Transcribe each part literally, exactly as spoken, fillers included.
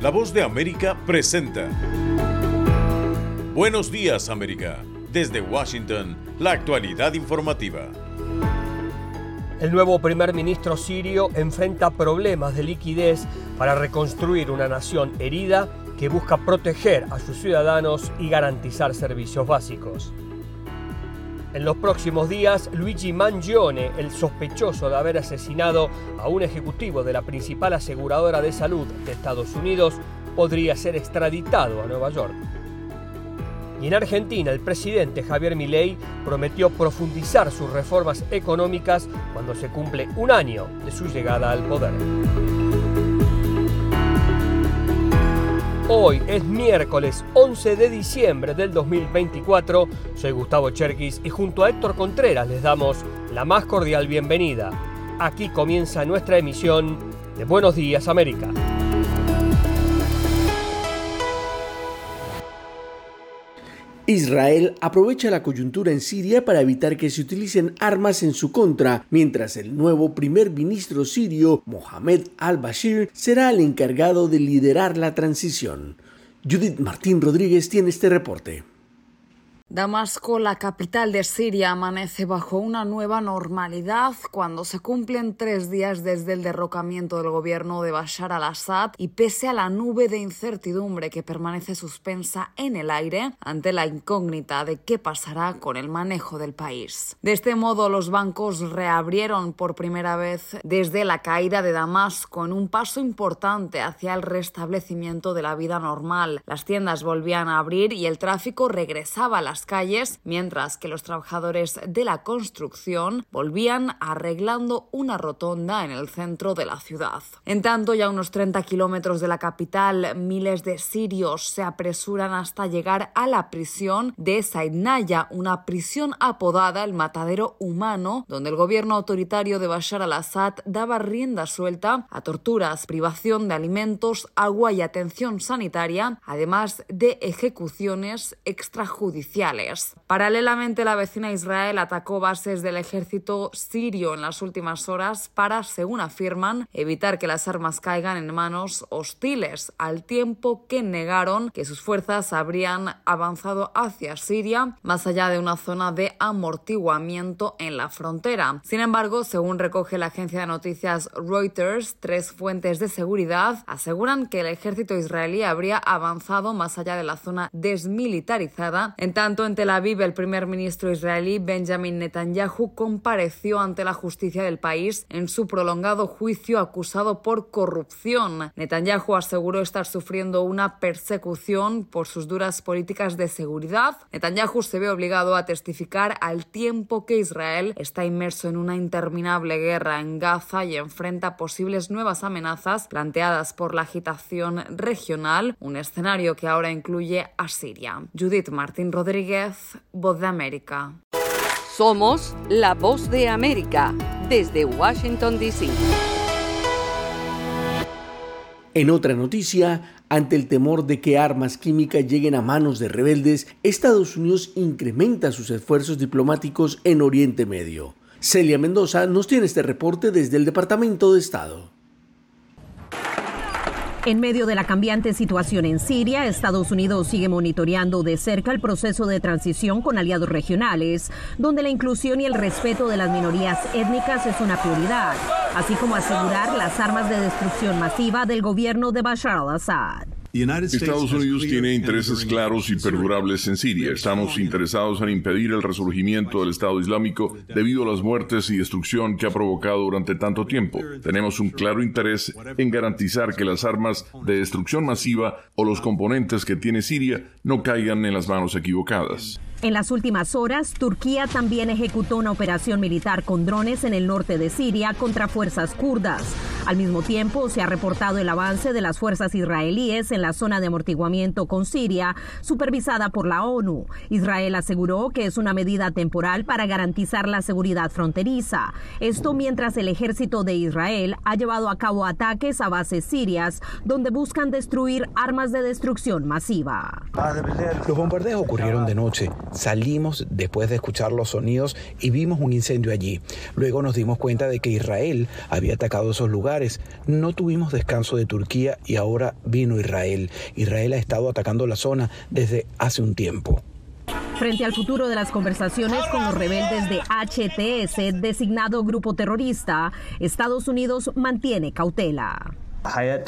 La Voz de América presenta Buenos Días, América. Desde Washington, la actualidad informativa. El nuevo primer ministro sirio enfrenta problemas de liquidez para reconstruir una nación herida que busca proteger a sus ciudadanos y garantizar servicios básicos. En los próximos días, Luigi Mangione, el sospechoso de haber asesinado a un ejecutivo de la principal aseguradora de salud de Estados Unidos, podría ser extraditado a Nueva York. Y en Argentina, el presidente Javier Milei prometió profundizar sus reformas económicas cuando se cumple un año de su llegada al poder. Hoy es miércoles once de diciembre del dos mil veinticuatro. Soy Gustavo Cherkis y junto a Héctor Contreras les damos la más cordial bienvenida. Aquí comienza nuestra emisión de Buenos Días, América. Israel aprovecha la coyuntura en Siria para evitar que se utilicen armas en su contra, mientras el nuevo primer ministro sirio, Mohamed al-Bashir, será el encargado de liderar la transición. Judith Martín Rodríguez tiene este reporte. Damasco, la capital de Siria, amanece bajo una nueva normalidad cuando se cumplen tres días desde el derrocamiento del gobierno de Bashar al-Assad y pese a la nube de incertidumbre que permanece suspensa en el aire ante la incógnita de qué pasará con el manejo del país. De este modo, los bancos reabrieron por primera vez desde la caída de Damasco en un paso importante hacia el restablecimiento de la vida normal. Las tiendas volvían a abrir y el tráfico regresaba a las calles, mientras que los trabajadores de la construcción volvían arreglando una rotonda en el centro de la ciudad. En tanto, ya a unos treinta kilómetros de la capital, miles de sirios se apresuran hasta llegar a la prisión de Saidnaya, una prisión apodada el matadero humano, donde el gobierno autoritario de Bashar al-Assad daba rienda suelta a torturas, privación de alimentos, agua y atención sanitaria, además de ejecuciones extrajudiciales. Paralelamente, la vecina Israel atacó bases del ejército sirio en las últimas horas para, según afirman, evitar que las armas caigan en manos hostiles, al tiempo que negaron que sus fuerzas habrían avanzado hacia Siria, más allá de una zona de amortiguamiento en la frontera. Sin embargo, según recoge la agencia de noticias Reuters, tres fuentes de seguridad aseguran que el ejército israelí habría avanzado más allá de la zona desmilitarizada. En tanto, en Tel Aviv, el primer ministro israelí Benjamin Netanyahu compareció ante la justicia del país en su prolongado juicio acusado por corrupción. Netanyahu aseguró estar sufriendo una persecución por sus duras políticas de seguridad. Netanyahu se ve obligado a testificar al tiempo que Israel está inmerso en una interminable guerra en Gaza y enfrenta posibles nuevas amenazas planteadas por la agitación regional, un escenario que ahora incluye a Siria. Judith Martín Rodríguez, Voz de América. Somos la Voz de América, desde Washington, D C En otra noticia, ante el temor de que armas químicas lleguen a manos de rebeldes, Estados Unidos incrementa sus esfuerzos diplomáticos en Oriente Medio. Celia Mendoza nos tiene este reporte desde el Departamento de Estado. En medio de la cambiante situación en Siria, Estados Unidos sigue monitoreando de cerca el proceso de transición con aliados regionales, donde la inclusión y el respeto de las minorías étnicas es una prioridad, así como asegurar las armas de destrucción masiva del gobierno de Bashar al-Assad. Estados Unidos tiene intereses claros y perdurables en Siria. Estamos interesados en impedir el resurgimiento del Estado Islámico debido a las muertes y destrucción que ha provocado durante tanto tiempo. Tenemos un claro interés en garantizar que las armas de destrucción masiva o los componentes que tiene Siria no caigan en las manos equivocadas. En las últimas horas, Turquía también ejecutó una operación militar con drones en el norte de Siria contra fuerzas kurdas. Al mismo tiempo, se ha reportado el avance de las fuerzas israelíes en la zona de amortiguamiento con Siria, supervisada por la ONU. Israel aseguró que es una medida temporal para garantizar la seguridad fronteriza. Esto mientras el ejército de Israel ha llevado a cabo ataques a bases sirias, donde buscan destruir armas de destrucción masiva. Los bombardeos ocurrieron de noche. Salimos después de escuchar los sonidos y vimos un incendio allí. Luego nos dimos cuenta de que Israel había atacado esos lugares lugares. No tuvimos descanso de Turquía y ahora vino Israel. Israel ha estado atacando la zona desde hace un tiempo. Frente al futuro de las conversaciones con los rebeldes de H T S, designado grupo terrorista, Estados Unidos mantiene cautela. Hayat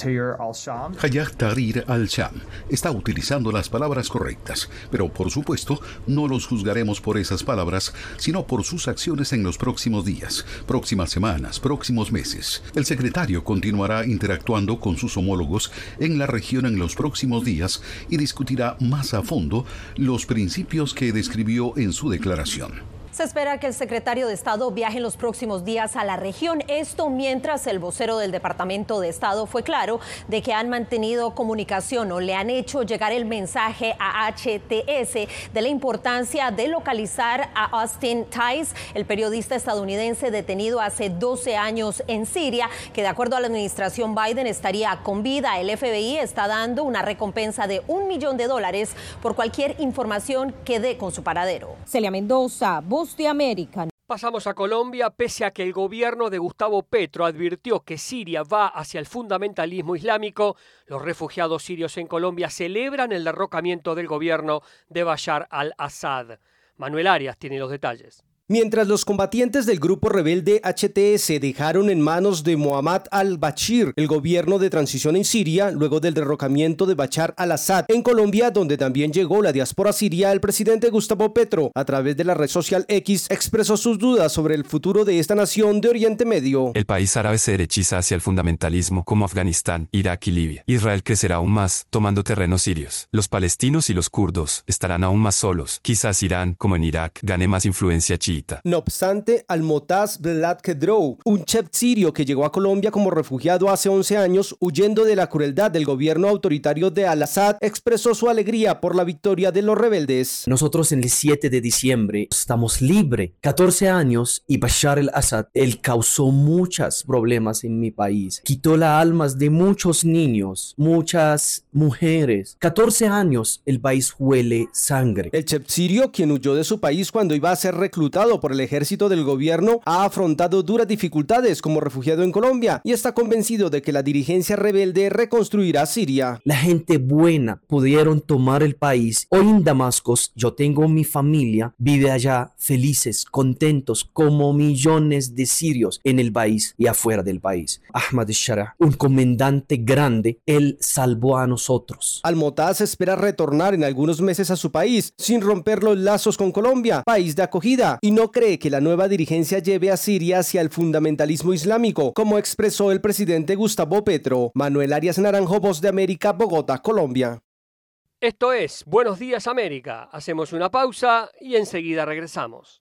Tahrir al-Sham está utilizando las palabras correctas, pero por supuesto no los juzgaremos por esas palabras, sino por sus acciones en los próximos días, próximas semanas, próximos meses. El secretario continuará interactuando con sus homólogos en la región en los próximos días y discutirá más a fondo los principios que describió en su declaración. Se espera que el secretario de Estado viaje en los próximos días a la región. Esto mientras el vocero del Departamento de Estado fue claro de que han mantenido comunicación o le han hecho llegar el mensaje a H T S de la importancia de localizar a Austin Tice, el periodista estadounidense detenido hace doce años en Siria, que de acuerdo a la administración Biden estaría con vida. El F B I está dando una recompensa de un millón de dólares por cualquier información que dé con su paradero. Celia Mendoza, Voz de América. Pasamos a Colombia. Pese a que el gobierno de Gustavo Petro advirtió que Siria va hacia el fundamentalismo islámico, los refugiados sirios en Colombia celebran el derrocamiento del gobierno de Bashar al-Assad. Manuel Arias tiene los detalles. Mientras los combatientes del grupo rebelde H T S dejaron en manos de Muhammad al-Bashir el gobierno de transición en Siria, luego del derrocamiento de Bashar al-Assad en Colombia, donde también llegó la diáspora siria, el presidente Gustavo Petro, a través de la red social X, expresó sus dudas sobre el futuro de esta nación de Oriente Medio. El país árabe se derechiza hacia el fundamentalismo como Afganistán, Irak y Libia. Israel crecerá aún más, tomando terrenos sirios. Los palestinos y los kurdos estarán aún más solos. Quizás Irán, como en Irak, gane más influencia chiita. No obstante, Al-Motaz Belad Kedrou, un chef sirio que llegó a Colombia como refugiado hace once años, huyendo de la crueldad del gobierno autoritario de Al-Assad, expresó su alegría por la victoria de los rebeldes. Nosotros en el siete de diciembre estamos libres, catorce años, y Bashar al-Assad, él causó muchos problemas en mi país. Quitó las almas de muchos niños, muchas mujeres. catorce años, el país huele sangre. El chef sirio, quien huyó de su país cuando iba a ser reclutado por el ejército del gobierno, ha afrontado duras dificultades como refugiado en Colombia y está convencido de que la dirigencia rebelde reconstruirá Siria. La gente buena pudieron tomar el país. Hoy en Damasco yo tengo mi familia, vive allá felices, contentos, como millones de sirios en el país y afuera del país. Ahmad al-Shara, un comandante grande, él salvó a nosotros. Al-Motaz espera retornar en algunos meses a su país sin romper los lazos con Colombia, país de acogida, y no cree que la nueva dirigencia lleve a Siria hacia el fundamentalismo islámico, como expresó el presidente Gustavo Petro. Manuel Arias Naranjo, Voz de América, Bogotá, Colombia. Esto es Buenos Días América. Hacemos una pausa y enseguida regresamos.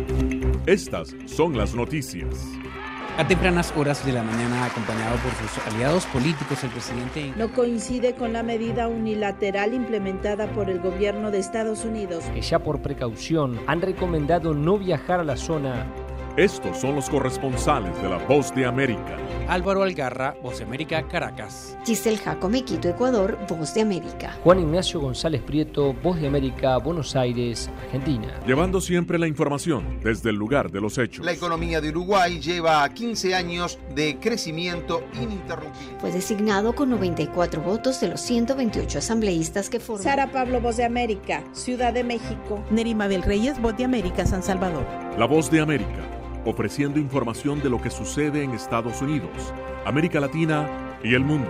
Estas son las noticias. A tempranas horas de la mañana, acompañado por sus aliados políticos, el presidente no coincide con la medida unilateral implementada por el gobierno de Estados Unidos, que ya por precaución han recomendado no viajar a la zona. Estos son los corresponsales de La Voz de América. Álvaro Algarra, Voz de América, Caracas. Giselle Jacome, Quito, Ecuador, Voz de América. Juan Ignacio González Prieto, Voz de América, Buenos Aires, Argentina. Llevando siempre la información desde el lugar de los hechos. La economía de Uruguay lleva quince años de crecimiento ininterrumpido. Fue designado con noventa y cuatro votos de los ciento veintiocho asambleístas que forman. Sara Pablo, Voz de América, Ciudad de México. Nerima del Reyes, Voz de América, San Salvador. La Voz de América, ofreciendo información de lo que sucede en Estados Unidos, América Latina y el mundo.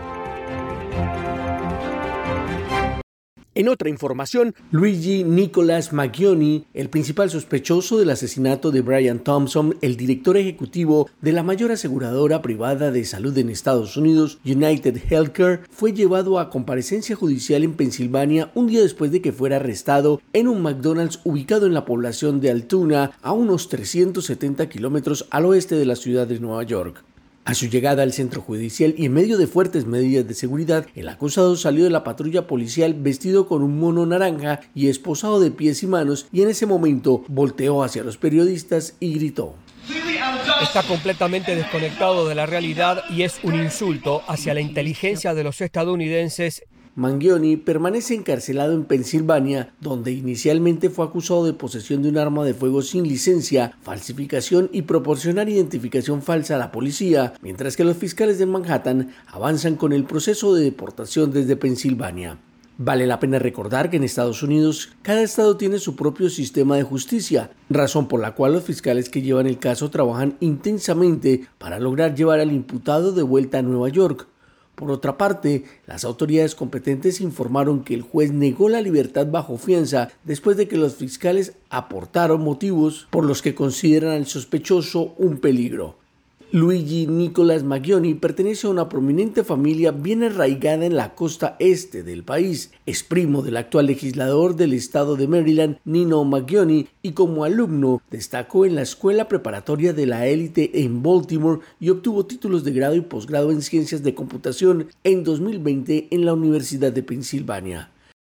En otra información, Luigi Nicholas Maggioni, el principal sospechoso del asesinato de Brian Thompson, el director ejecutivo de la mayor aseguradora privada de salud en Estados Unidos, United Healthcare, fue llevado a comparecencia judicial en Pensilvania un día después de que fuera arrestado en un McDonald's ubicado en la población de Altoona, a unos trescientos setenta kilómetros al oeste de la ciudad de Nueva York. A su llegada al centro judicial y en medio de fuertes medidas de seguridad, el acusado salió de la patrulla policial vestido con un mono naranja y esposado de pies y manos, y en ese momento volteó hacia los periodistas y gritó: Está completamente desconectado de la realidad y es un insulto hacia la inteligencia de los estadounidenses. Mangione permanece encarcelado en Pensilvania, donde inicialmente fue acusado de posesión de un arma de fuego sin licencia, falsificación y proporcionar identificación falsa a la policía, mientras que los fiscales de Manhattan avanzan con el proceso de deportación desde Pensilvania. Vale la pena recordar que en Estados Unidos cada estado tiene su propio sistema de justicia, razón por la cual los fiscales que llevan el caso trabajan intensamente para lograr llevar al imputado de vuelta a Nueva York. Por otra parte, las autoridades competentes informaron que el juez negó la libertad bajo fianza después de que los fiscales aportaron motivos por los que consideran al sospechoso un peligro. Luigi Nicolas Mangione pertenece a una prominente familia bien arraigada en la costa este del país. Es primo del actual legislador del estado de Maryland, Nino Mangione, y como alumno destacó en la escuela preparatoria de la élite en Baltimore y obtuvo títulos de grado y posgrado en ciencias de computación en dos mil veinte en la Universidad de Pensilvania.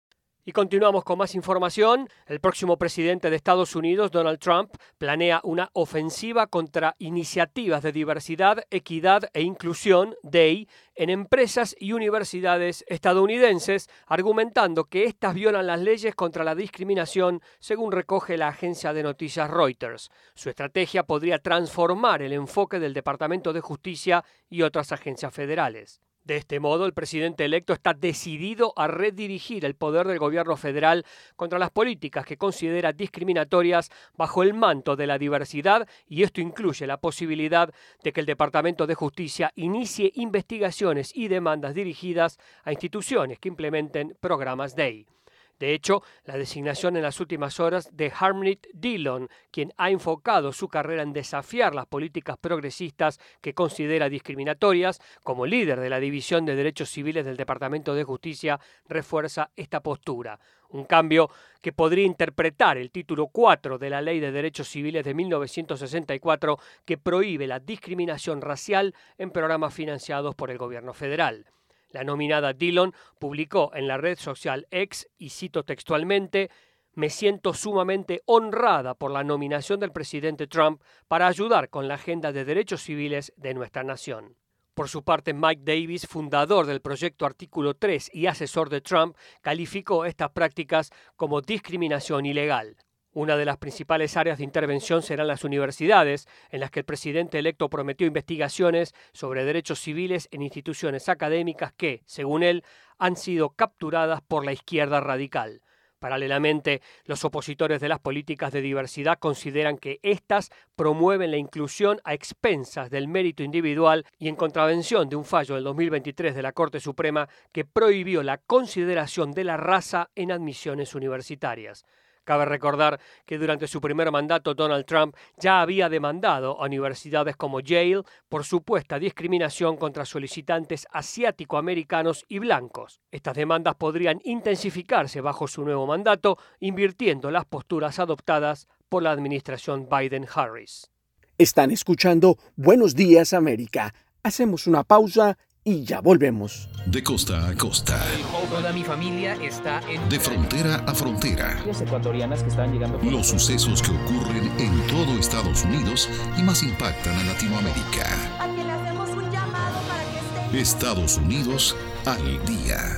Y continuamos con más información. El próximo presidente de Estados Unidos, Donald Trump, planea una ofensiva contra iniciativas de diversidad, equidad e inclusión, D E I, en empresas y universidades estadounidenses, argumentando que éstas violan las leyes contra la discriminación, según recoge la agencia de noticias Reuters. Su estrategia podría transformar el enfoque del Departamento de Justicia y otras agencias federales. De este modo, el presidente electo está decidido a redirigir el poder del gobierno federal contra las políticas que considera discriminatorias bajo el manto de la diversidad, y esto incluye la posibilidad de que el Departamento de Justicia inicie investigaciones y demandas dirigidas a instituciones que implementen programas D E I. De hecho, la designación en las últimas horas de Harmeet Dillon, quien ha enfocado su carrera en desafiar las políticas progresistas que considera discriminatorias, como líder de la División de Derechos Civiles del Departamento de Justicia, refuerza esta postura. Un cambio que podría interpretar el título cuatro de la Ley de Derechos Civiles de mil novecientos sesenta y cuatro, que prohíbe la discriminación racial en programas financiados por el gobierno federal. La nominada Dillon publicó en la red social X, y cito textualmente: «Me siento sumamente honrada por la nominación del presidente Trump para ayudar con la agenda de derechos civiles de nuestra nación». Por su parte, Mike Davis, fundador del proyecto Artículo tres y asesor de Trump, calificó estas prácticas como discriminación ilegal. Una de las principales áreas de intervención serán las universidades, en las que el presidente electo prometió investigaciones sobre derechos civiles en instituciones académicas que, según él, han sido capturadas por la izquierda radical. Paralelamente, los opositores de las políticas de diversidad consideran que éstas promueven la inclusión a expensas del mérito individual y en contravención de un fallo del dos mil veintitrés de la Corte Suprema que prohibió la consideración de la raza en admisiones universitarias. Cabe recordar que durante su primer mandato Donald Trump ya había demandado a universidades como Yale por supuesta discriminación contra solicitantes asiático-americanos y blancos. Estas demandas podrían intensificarse bajo su nuevo mandato, invirtiendo las posturas adoptadas por la administración Biden-Harris. Están escuchando Buenos Días América. Hacemos una pausa y ya volvemos. De costa a costa. Toda mi familia está en... De frontera a frontera. Ecuatorianas que están llegando... Los sucesos que ocurren en todo Estados Unidos y más impactan a Latinoamérica. A quien le hacemos un llamado para que esté... Estados Unidos al día.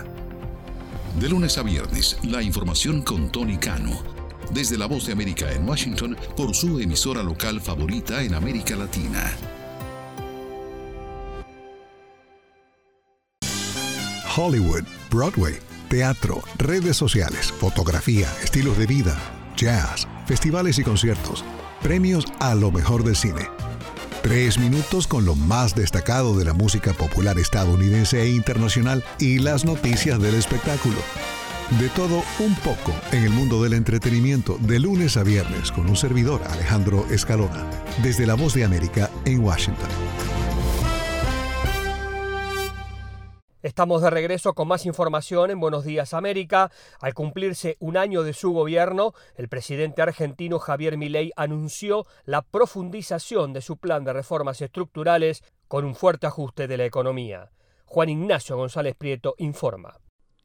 De lunes a viernes, la información con Tony Cano. Desde La Voz de América en Washington, por su emisora local favorita en América Latina. Hollywood, Broadway, teatro, redes sociales, fotografía, estilos de vida, jazz, festivales y conciertos, premios a lo mejor del cine. Tres minutos con lo más destacado de la música popular estadounidense e internacional y las noticias del espectáculo. De todo un poco en el mundo del entretenimiento, de lunes a viernes con un servidor, Alejandro Escalona, desde La Voz de América en Washington. Estamos de regreso con más información en Buenos Días América. Al cumplirse un año de su gobierno, el presidente argentino Javier Milei anunció la profundización de su plan de reformas estructurales con un fuerte ajuste de la economía. Juan Ignacio González Prieto informa.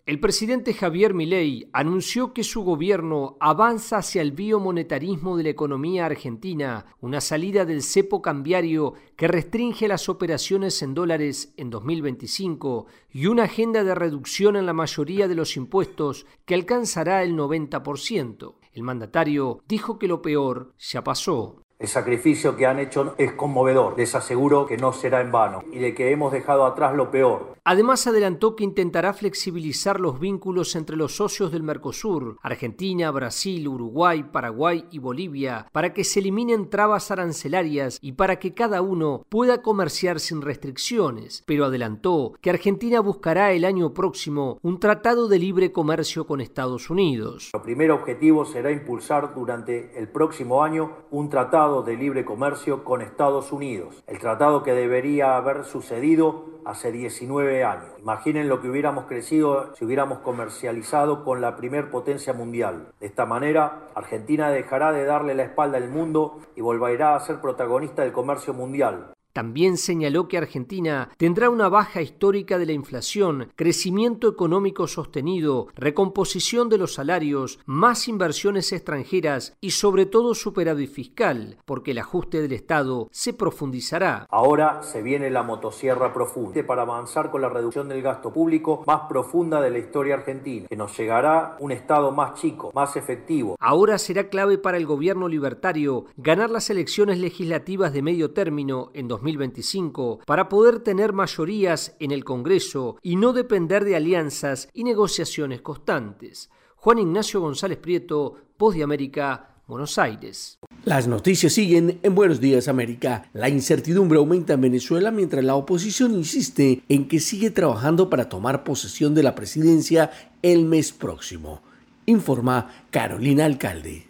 El presidente Javier Milei anunció que su gobierno avanza hacia el biomonetarismo de la economía argentina, una salida del cepo cambiario que restringe las operaciones en dólares en dos mil veinticinco y una agenda de reducción en la mayoría de los impuestos que alcanzará el noventa por ciento. El mandatario dijo que lo peor ya pasó. El sacrificio que han hecho es conmovedor. Les aseguro que no será en vano y de que hemos dejado atrás lo peor. Además adelantó que intentará flexibilizar los vínculos entre los socios del Mercosur, Argentina, Brasil, Uruguay, Paraguay y Bolivia, para que se eliminen trabas arancelarias y para que cada uno pueda comerciar sin restricciones. Pero adelantó que Argentina buscará el año próximo un tratado de libre comercio con Estados Unidos. El primer objetivo será impulsar durante el próximo año un tratado de libre comercio con Estados Unidos, el tratado que debería haber sucedido hace diecinueve años. Imaginen lo que hubiéramos crecido si hubiéramos comercializado con la primer potencia mundial. De esta manera, Argentina dejará de darle la espalda al mundo y volverá a ser protagonista del comercio mundial. También señaló que Argentina tendrá una baja histórica de la inflación, crecimiento económico sostenido, recomposición de los salarios, más inversiones extranjeras y sobre todo superávit fiscal, porque el ajuste del Estado se profundizará. Ahora se viene la motosierra profunda para avanzar con la reducción del gasto público más profunda de la historia argentina, que nos llegará un Estado más chico, más efectivo. Ahora será clave para el gobierno libertario ganar las elecciones legislativas de medio término en dos mil veinticinco para poder tener mayorías en el Congreso y no depender de alianzas y negociaciones constantes. Juan Ignacio González Prieto, Voz de América, Buenos Aires. Las noticias siguen en Buenos Días América. La incertidumbre aumenta en Venezuela mientras la oposición insiste en que sigue trabajando para tomar posesión de la presidencia el mes próximo. Informa Carolina Alcalde.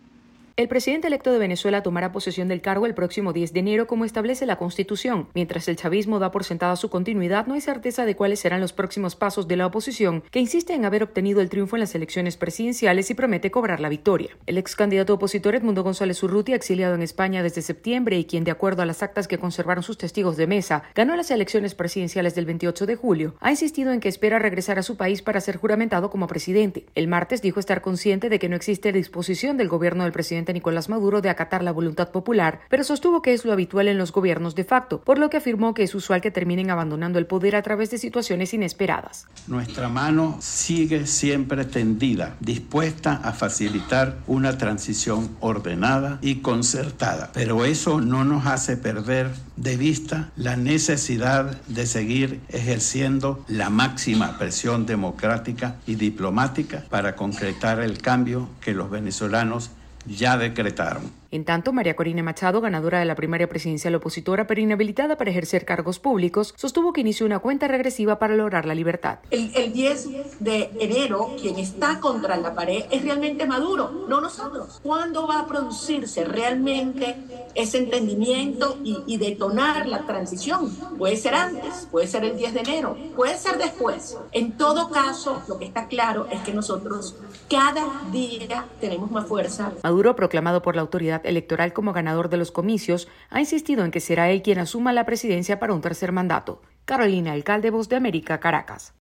El presidente electo de Venezuela tomará posesión del cargo el próximo diez de enero, como establece la Constitución. Mientras el chavismo da por sentada su continuidad, no hay certeza de cuáles serán los próximos pasos de la oposición, que insiste en haber obtenido el triunfo en las elecciones presidenciales y promete cobrar la victoria. El ex candidato opositor Edmundo González Urrutia, exiliado en España desde septiembre y quien, de acuerdo a las actas que conservaron sus testigos de mesa, ganó las elecciones presidenciales del veintiocho de julio, ha insistido en que espera regresar a su país para ser juramentado como presidente. El martes dijo estar consciente de que no existe disposición del gobierno del presidente Nicolás Maduro de acatar la voluntad popular, pero sostuvo que es lo habitual en los gobiernos de facto, por lo que afirmó que es usual que terminen abandonando el poder a través de situaciones inesperadas. Nuestra mano sigue siempre tendida, dispuesta a facilitar una transición ordenada y concertada, pero eso no nos hace perder de vista la necesidad de seguir ejerciendo la máxima presión democrática y diplomática para concretar el cambio que los venezolanos ya decretaron. En tanto, María Corina Machado, ganadora de la primaria presidencial opositora pero inhabilitada para ejercer cargos públicos, sostuvo que inició una cuenta regresiva para lograr la libertad. El, el diez de enero, quien está contra la pared es realmente Maduro, no nosotros. ¿Cuándo va a producirse realmente ese entendimiento y, y detonar la transición? Puede ser antes, puede ser el diez de enero, puede ser después. En todo caso, lo que está claro es que nosotros cada día tenemos más fuerza. Maduro, proclamado por la autoridad electoral como ganador de los comicios, ha insistido en que será él quien asuma la presidencia para un tercer mandato. Carolina Alcalde, Voz de América, Caracas.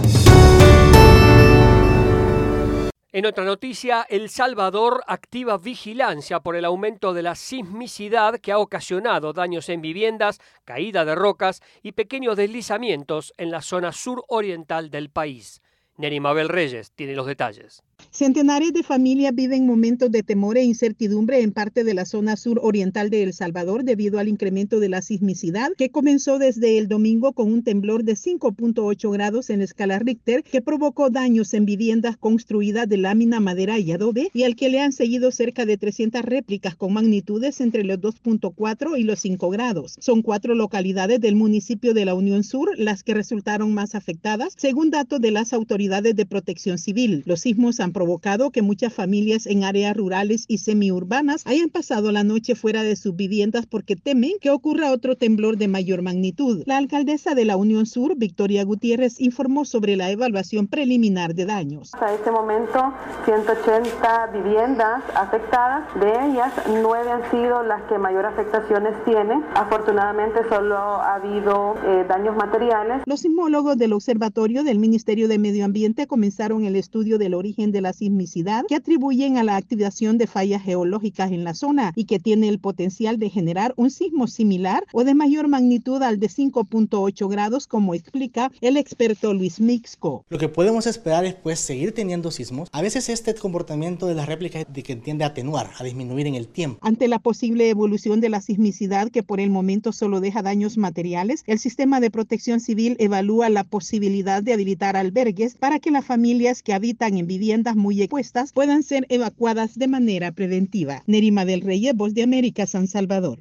En otra noticia, El Salvador activa vigilancia por el aumento de la sismicidad que ha ocasionado daños en viviendas, caída de rocas y pequeños deslizamientos en la zona suroriental del país. Neri Mabel Reyes tiene los detalles. Centenares de familias viven momentos de temor e incertidumbre en parte de la zona suroriental de El Salvador debido al incremento de la sismicidad que comenzó desde el domingo con un temblor de cinco punto ocho grados en escala Richter que provocó daños en viviendas construidas de lámina, madera y adobe y al que le han seguido cerca de trescientas réplicas con magnitudes entre los dos punto cuatro y los cinco grados. Son cuatro localidades del municipio de la Unión Sur las que resultaron más afectadas según datos de las autoridades de protección civil. Los sismos han provocado que muchas familias en áreas rurales y semiurbanas hayan pasado la noche fuera de sus viviendas porque temen que ocurra otro temblor de mayor magnitud. La alcaldesa de la Unión Sur, Victoria Gutiérrez, informó sobre la evaluación preliminar de daños. Hasta este momento, ciento ochenta viviendas afectadas. De ellas, nueve han sido las que mayor afectaciones tienen. Afortunadamente, solo ha habido eh, daños materiales. Los sismólogos del Observatorio del Ministerio de Medio Ambiente comenzaron el estudio del origen de la sismicidad que atribuyen a la activación de fallas geológicas en la zona y que tiene el potencial de generar un sismo similar o de mayor magnitud al de cinco punto ocho grados, como explica el experto Luis Mixco. Lo que podemos esperar es pues seguir teniendo sismos. A veces este comportamiento de las réplicas de que tiende a atenuar, a disminuir en el tiempo. Ante la posible evolución de la sismicidad, que por el momento solo deja daños materiales, el sistema de protección civil evalúa la posibilidad de habilitar albergues para que las familias que habitan en viviendas muy expuestas puedan ser evacuadas de manera preventiva. Nerima del Reyes, Voz de América, San Salvador.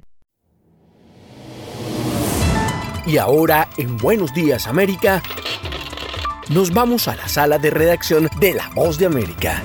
Y ahora, en Buenos Días América, nos vamos a la sala de redacción de La Voz de América.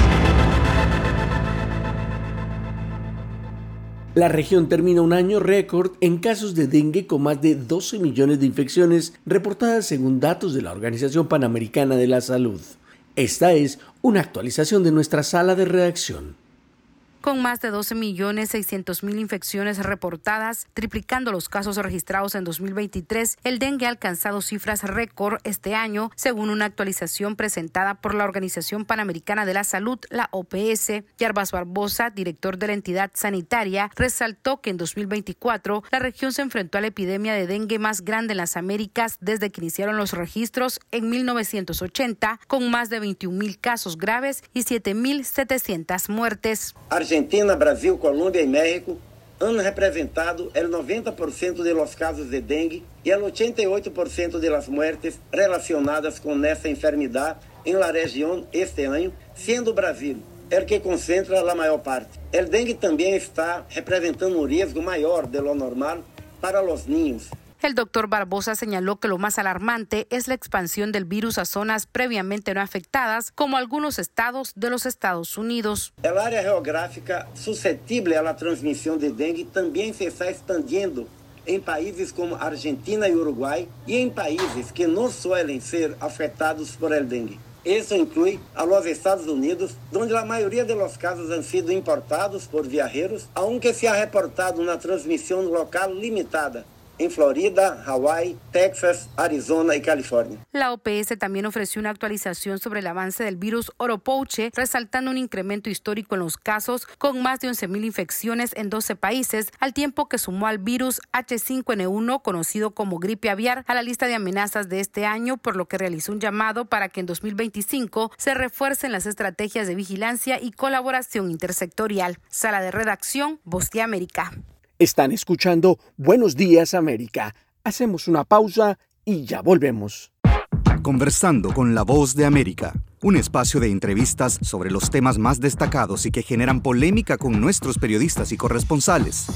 La región termina un año récord en casos de dengue con más de doce millones de infecciones reportadas según datos de la Organización Panamericana de la Salud. Esta es una actualización de nuestra sala de redacción. Con más de doce millones seiscientas mil infecciones reportadas, triplicando los casos registrados en dos mil veintitrés, el dengue ha alcanzado cifras récord este año, según una actualización presentada por la Organización Panamericana de la Salud, la O P S. Yarbas Barbosa, director de la entidad sanitaria, resaltó que en dos mil veinticuatro la región se enfrentó a la epidemia de dengue más grande en las Américas desde que iniciaron los registros en mil novecientos ochenta, con más de veintiún mil casos graves y siete mil setecientas muertes. Argentina, Brasil, Colômbia e México han representado el noventa por ciento de los casos de dengue y el ochenta y ocho por ciento de las muertes relacionadas con esta enfermedad en la región este año, siendo Brasil el que concentra la mayor parte. El dengue también está representando un riesgo mayor de lo normal para los niños. El doctor Barbosa señaló que lo más alarmante es la expansión del virus a zonas previamente no afectadas, como algunos estados de los Estados Unidos. El área geográfica susceptible a la transmisión de dengue también se está expandiendo en países como Argentina y Uruguay y en países que no suelen ser afectados por el dengue. Eso incluye a los Estados Unidos, donde la mayoría de los casos han sido importados por viajeros, aunque se ha reportado una transmisión local limitada en Florida, Hawái, Texas, Arizona y California. La O P S también ofreció una actualización sobre el avance del virus Oropouche, resaltando un incremento histórico en los casos, con más de once mil infecciones en doce países, al tiempo que sumó al virus H cinco N uno, conocido como gripe aviar, a la lista de amenazas de este año, por lo que realizó un llamado para que en dos mil veinticinco se refuercen las estrategias de vigilancia y colaboración intersectorial. Sala de redacción, Voz de América. Están escuchando Buenos Días América. Hacemos una pausa y ya volvemos. Conversando con La Voz de América, un espacio de entrevistas sobre los temas más destacados y que generan polémica con nuestros periodistas y corresponsales.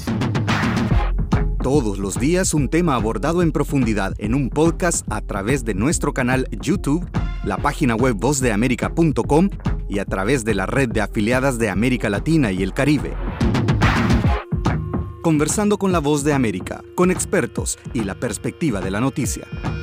Todos los días un tema abordado en profundidad en un podcast a través de nuestro canal YouTube, la página web voz de américa punto com y a través de la red de afiliadas de América Latina y el Caribe. Conversando con La Voz de América, con expertos y la perspectiva de la noticia.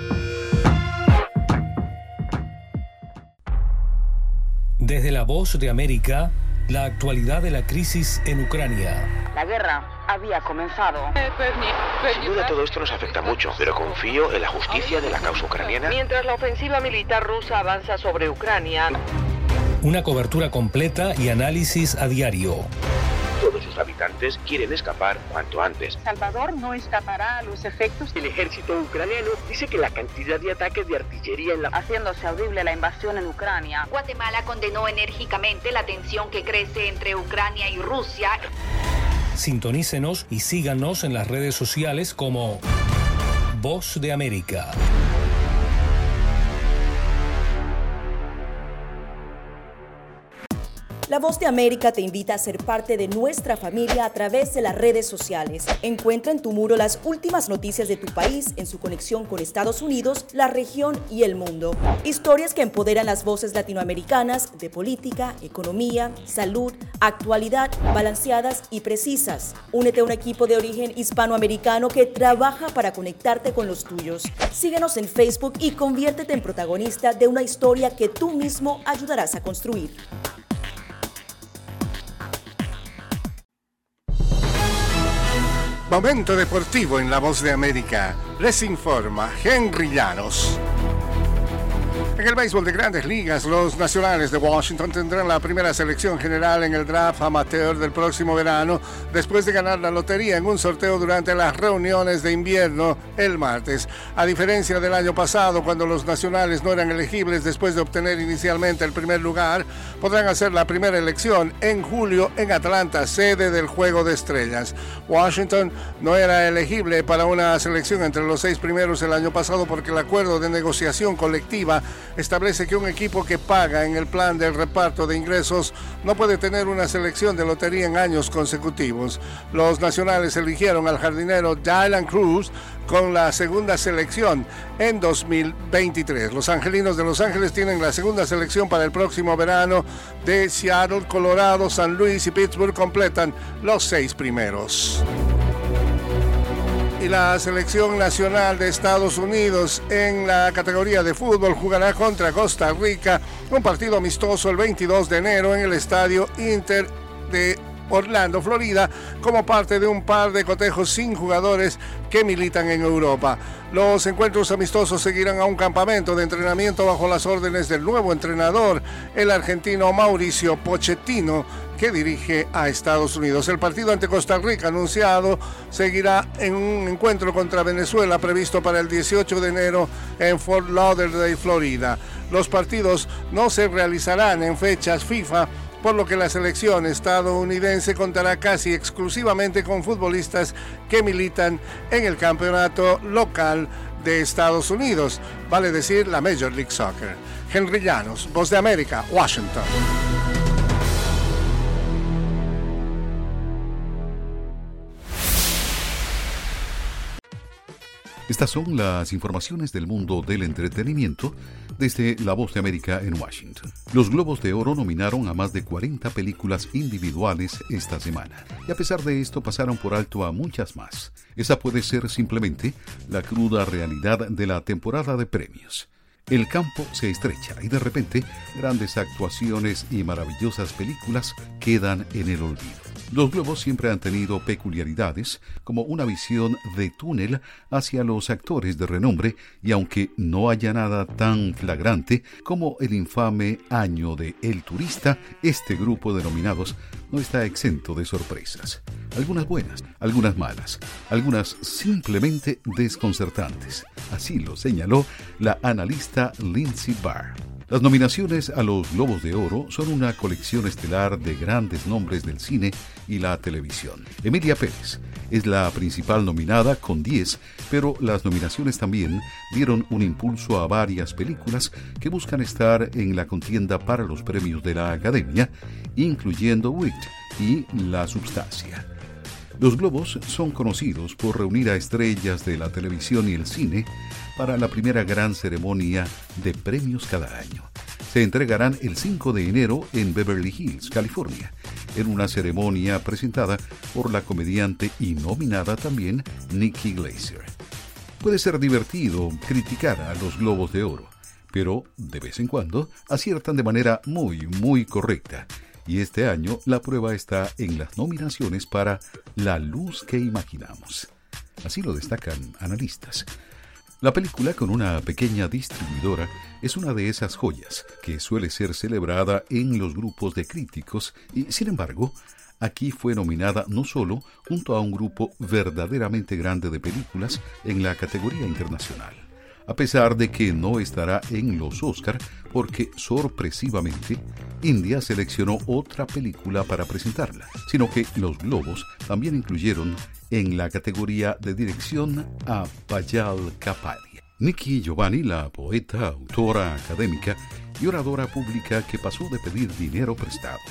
Desde La Voz de América, la actualidad de la crisis en Ucrania. La guerra había comenzado. Sin duda todo esto nos afecta mucho, pero confío en la justicia de la causa ucraniana. Mientras la ofensiva militar rusa avanza sobre Ucrania. Una cobertura completa y análisis a diario. Todos sus habitantes quieren escapar cuanto antes. Salvador no escapará a los efectos. El ejército ucraniano dice que la cantidad de ataques de artillería en la... haciéndose audible la invasión en Ucrania. Guatemala condenó enérgicamente la tensión que crece entre Ucrania y Rusia. Sintonícenos y síganos en las redes sociales como Voz de América. La La Voz de América te invita a ser parte de nuestra familia a través de las redes sociales. Encuentra en tu muro las últimas noticias de tu país en su conexión con Estados Unidos, la región y el mundo. Historias que empoderan las voces latinoamericanas de política, economía, salud, actualidad, balanceadas y precisas. Únete a un equipo de origen hispanoamericano que trabaja para conectarte con los tuyos. Síguenos en Facebook y conviértete en protagonista de una historia que tú mismo ayudarás a construir. Momento deportivo en La Voz de América. Les informa Henry Llanos. En el béisbol de Grandes Ligas, los Nacionales de Washington tendrán la primera selección general en el draft amateur del próximo verano, después de ganar la lotería en un sorteo durante las reuniones de invierno el martes. A diferencia del año pasado, cuando los Nacionales no eran elegibles después de obtener inicialmente el primer lugar, podrán hacer la primera elección en julio en Atlanta, sede del Juego de Estrellas. Washington no era elegible para una selección entre los seis primeros el año pasado porque el acuerdo de negociación colectiva establece que un equipo que paga en el plan del reparto de ingresos no puede tener una selección de lotería en años consecutivos. Los Nacionales eligieron al jardinero Dylan Cruz con la segunda selección en dos mil veintitrés. Los Angelinos de Los Ángeles tienen la segunda selección para el próximo verano. De Seattle, Colorado, San Luis y Pittsburgh completan los seis primeros. Y la selección nacional de Estados Unidos en la categoría de fútbol jugará contra Costa Rica un partido amistoso el veintidós de enero en el estadio Inter de Orlando, Florida, como parte de un par de cotejos sin jugadores que militan en Europa. Los encuentros amistosos seguirán a un campamento de entrenamiento bajo las órdenes del nuevo entrenador, el argentino Mauricio Pochettino, que dirige a Estados Unidos. El partido ante Costa Rica anunciado seguirá en un encuentro contra Venezuela previsto para el dieciocho de enero en Fort Lauderdale, Florida. Los partidos no se realizarán en fechas FIFA, por lo que la selección estadounidense contará casi exclusivamente con futbolistas que militan en el campeonato local de Estados Unidos, vale decir la Major League Soccer. Henry Llanos, Voz de América, Washington. Estas son las informaciones del mundo del entretenimiento desde La Voz de América en Washington. Los Globos de Oro nominaron a más de cuarenta películas individuales esta semana, y a pesar de esto pasaron por alto a muchas más. Esa puede ser simplemente la cruda realidad de la temporada de premios. El campo se estrecha y de repente grandes actuaciones y maravillosas películas quedan en el olvido. Los Globos siempre han tenido peculiaridades, como una visión de túnel hacia los actores de renombre, y aunque no haya nada tan flagrante como el infame año de El Turista, este grupo de nominados no está exento de sorpresas. Algunas buenas, algunas malas, algunas simplemente desconcertantes. Así lo señaló la analista Lindsay Barr. Las nominaciones a los Globos de Oro son una colección estelar de grandes nombres del cine y la televisión. Emilia Pérez es la principal nominada con diez, pero las nominaciones también dieron un impulso a varias películas que buscan estar en la contienda para los premios de la Academia, incluyendo Wicked y La Substancia. Los Globos son conocidos por reunir a estrellas de la televisión y el cine para la primera gran ceremonia de premios cada año. Se entregarán el cinco de enero en Beverly Hills, California, en una ceremonia presentada por la comediante y nominada también Nikki Glaser. Puede ser divertido criticar a los Globos de Oro, pero de vez en cuando aciertan de manera muy, muy correcta. Y este año la prueba está en las nominaciones para La Luz que Imaginamos. Así lo destacan analistas. La película, con una pequeña distribuidora, es una de esas joyas que suele ser celebrada en los grupos de críticos y, sin embargo, aquí fue nominada no solo junto a un grupo verdaderamente grande de películas en la categoría internacional, a pesar de que no estará en los Oscar porque, sorpresivamente, India seleccionó otra película para presentarla, sino que los Globos también incluyeron en la categoría de dirección a Payal Kapadia. Nikki Giovanni, la poeta, autora académica y oradora pública que pasó de pedir dinero prestado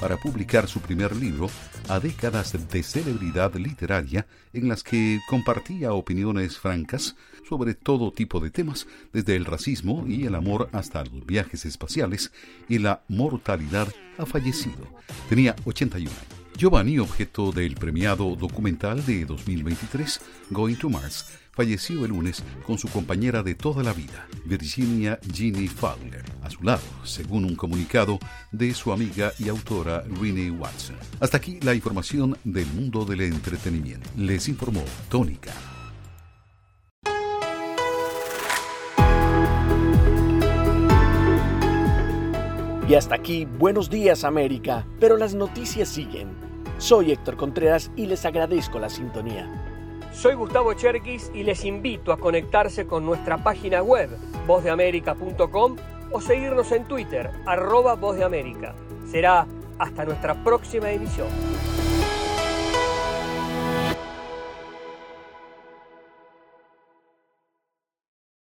para publicar su primer libro, a décadas de celebridad literaria en las que compartía opiniones francas sobre todo tipo de temas, desde el racismo y el amor hasta los viajes espaciales y la mortalidad, ha fallecido. Tenía ochenta y un años. Giovanni, objeto del premiado documental de dos mil veintitrés, Going to Mars, falleció el lunes con su compañera de toda la vida, Virginia Ginny Fowler, a su lado, según un comunicado de su amiga y autora Renee Watson. Hasta aquí la información del mundo del entretenimiento. Les informó Tony Cano. Y hasta aquí, Buenos Días América, pero las noticias siguen. Soy Héctor Contreras y les agradezco la sintonía. Soy Gustavo Cherkis y les invito a conectarse con nuestra página web, voz de américa punto com, o seguirnos en Twitter, arroba Voz de América. Será hasta nuestra próxima emisión.